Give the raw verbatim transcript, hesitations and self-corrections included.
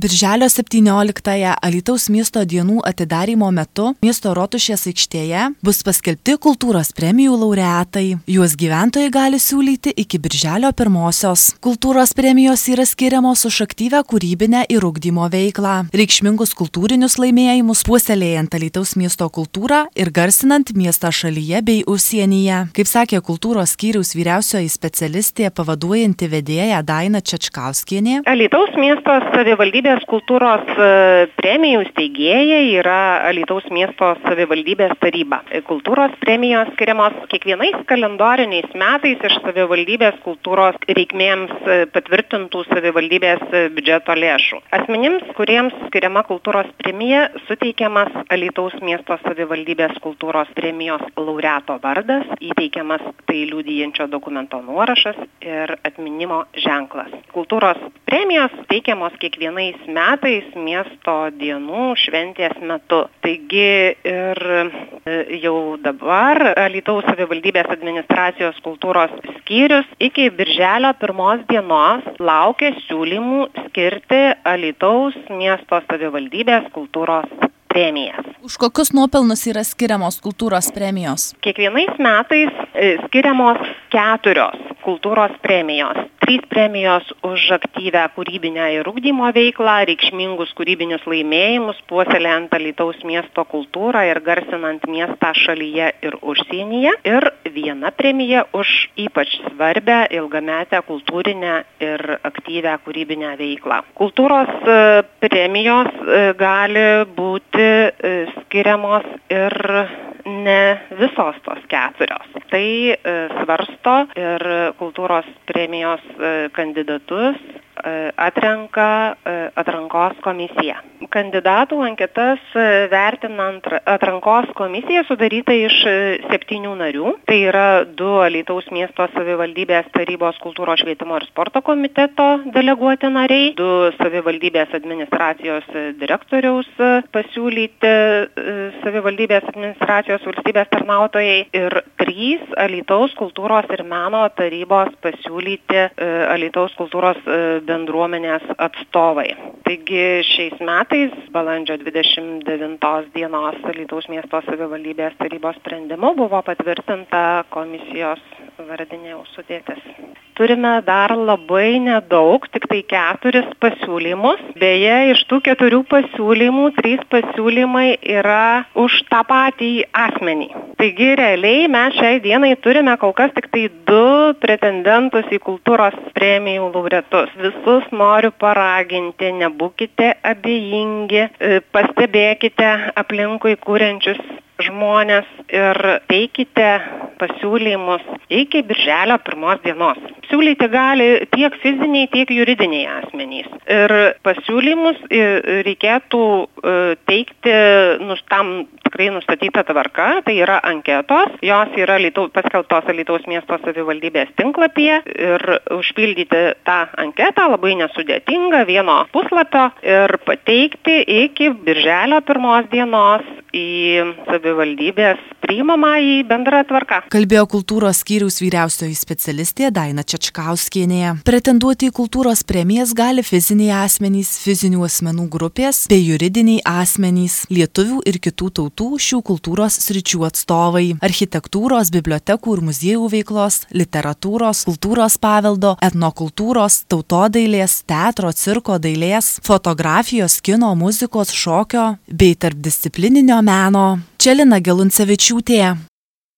Birželio septynioliktąją Alytaus miesto dienų atidarymo metu miesto rotušės aikštėje bus paskelbti kultūros premijų laureatai. Juos gyventojai gali siūlyti iki birželio pirmosios. Kultūros premijos yra skiriamos už aktyvę kūrybinę ir ugdymo veiklą, reikšmingus kultūrinius laimėjimus puoselėjant Alytaus miesto kultūrą ir garsinant miestą šalyje bei užsienyje. Kaip sakė kultūros skyriaus vyriausioji specialistė pavaduojanti vedėja Daina Čečkauskienė. Alytaus miesto savivaldybės kultūros premijų steigėja yra Alytaus miesto savivaldybės taryba. Kultūros premijos skiriamos kiekvienais kalendoriniais metais iš savivaldybės kultūros reikmėms patvirtintų savivaldybės biudžeto lėšų. Asmenims, kuriems skiriama kultūros premija, suteikiamas Alytaus miesto savivaldybės kultūros premijos laureato vardas, įteikiamas tai liudijančio dokumento nuorašas ir atminimo ženklas. Kultūros premijos teikiamos kiekvienais metais miesto dienų šventės metu. Taigi ir jau dabar Alytaus savivaldybės administracijos kultūros skyrius iki birželio pirmos dienos laukia siūlymų skirti Alytaus miesto savivaldybės kultūros premijas. Už kokius nuopelnus yra skiriamos kultūros premijos? Kiekvienais metais skiriamos keturios kultūros premijos. Trys premijos už aktyvę kūrybinę ir ugdymo veiklą, reikšmingus kūrybinius laimėjimus, puoselėjant Alytaus miesto kultūrą ir garsinant miestą šalyje ir užsienyje. Ir viena premija už ypač svarbę ilgametę kultūrinę ir aktyvę kūrybinę veiklą. Kultūros premijos gali būti skiriamos ir ne visos tos keturios. Tai svarsto ir kultūros premijos kandidatus atrenka atrankos komisija. Kandidatų anketas vertinant atrankos komisija sudaryta iš septynių narių. Tai yra du Alytaus miesto savivaldybės tarybos kultūros švietimo ir sporto komiteto deleguoti nariai, du savivaldybės administracijos direktoriaus pasiūlyti savivaldybės administracijos valstybės tarnautojai ir trys Alytaus kultūros ir meno tarybos pasiūlyti Alytaus kultūros bendruomenės atstovai. Taigi šiais metais, balandžio dvidešimt devintos dienos Alytaus miesto savivaldybės tarybos sprendimu buvo patvirtinta komisijos vardinė sudėtis. Turime dar labai nedaug, tik tai keturis pasiūlymus. Beje, iš tų keturių pasiūlymų, trys pasiūlymai yra už tą patį asmenį. Taigi realiai mes šiai dienai turime kol kas tik tai du pretendentus į kultūros premijų laureatus. Visus noriu paraginti, nebūkite abejingi, pastebėkite aplinkui kuriančius žmonės ir teikite pasiūlymus iki birželio pirmos dienos. Siūlyti gali tiek fiziniai, tiek juridiniai asmenys. Ir pasiūlymus reikėtų teikti tam tikrai nustatyta tvarka, tai yra anketos. Jos yra Alytaus, paskelbtos Alytaus miesto savivaldybės tinklapyje ir užpildyti tą anketą labai nesudėtinga, vieno puslapio ir pateikti iki birželio pirmos dienos į savivaldybės priimamą į bendrą tvarką. Kalbėjo kultūros skyriaus vyriausioji specialistė Daina Čečkauskienė. Pretenduoti į kultūros premijas gali fiziniai asmenys, fizinių asmenų grupės bei juridiniai asmenys, lietuvių ir kitų tautų šių kultūros sričių atstovai, architektūros, bibliotekų ir muziejų veiklos, literatūros, kultūros paveldo, etnokultūros, tautodailės, teatro, cirko, dailės, fotografijos, kino, muzikos, šokio bei tarpdisciplininio meno. Čia Lina Geluncevičiūtė.